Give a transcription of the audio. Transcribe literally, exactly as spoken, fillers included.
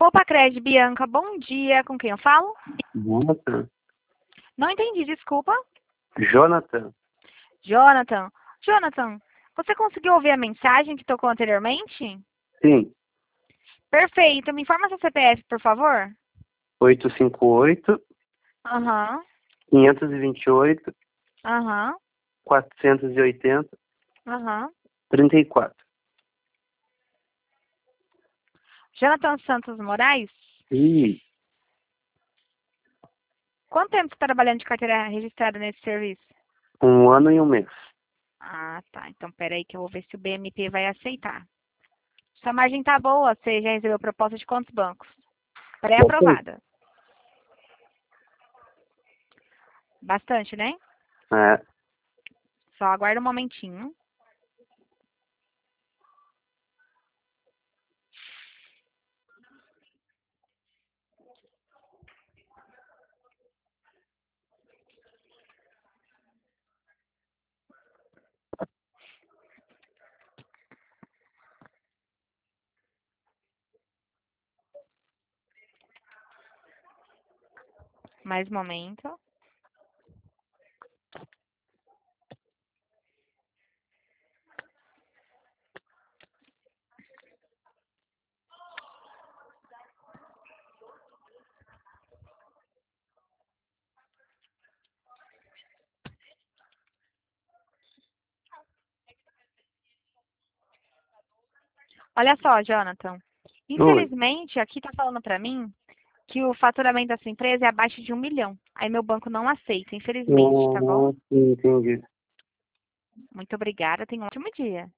Opa, Cred, Bianca, bom dia. Com quem eu falo? Jonathan. Não entendi, desculpa. Jonathan. Jonathan. Jonathan, você conseguiu ouvir a mensagem que tocou anteriormente? Sim. Perfeito. Me informa seu C P F, por favor. oito cinco oito, Aham, quinhentos e vinte e oito, aham, quatrocentos e oitenta, aham. trinta e quatro. Jonathan Santos Moraes? Ih, Quanto tempo você está trabalhando de carteira registrada nesse serviço? um ano e um mês. Ah, tá. Então, peraí que eu vou ver se o B M T vai aceitar. Sua margem tá boa, você já recebeu proposta de quantos bancos? Pré-aprovada. Bastante, né? É. Só aguarda um momentinho. Mais um momento. Olha só, Jonathan. Oi. Infelizmente, aqui tá falando pra mim que o faturamento da sua empresa é abaixo de um milhão. Aí meu banco não aceita, infelizmente, tá bom? Hum, entendi. Muito obrigada, tenha um ótimo dia.